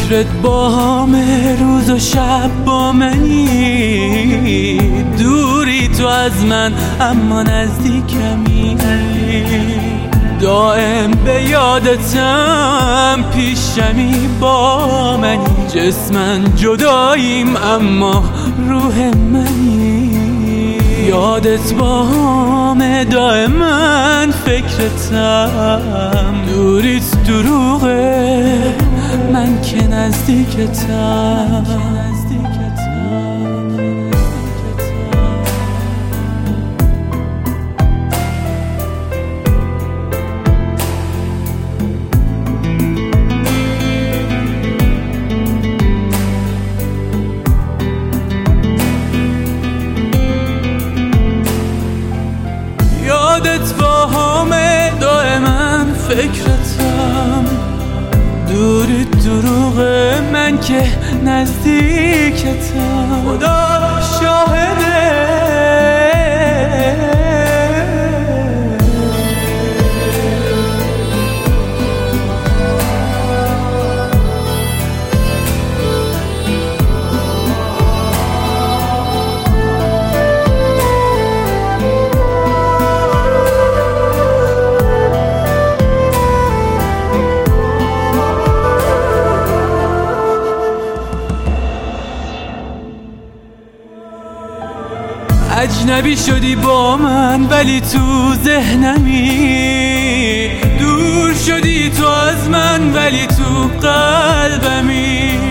فکرت با همه روز و شب با منی، دوری تو از من اما نزدیکمی، دائم به یادتم پیشمی با منی، جسمن جداییم اما روح منی، یادت با همه دائما فکرتم، دوریت دروغه من که نزدیکتم. یادت با همه دائما فکرتم، دوری دروغه من که نزدیکتم، خدا شاهده اجنبی شدی با من ولی تو ذهنمی، دور شدی تو از من ولی تو قلبمی،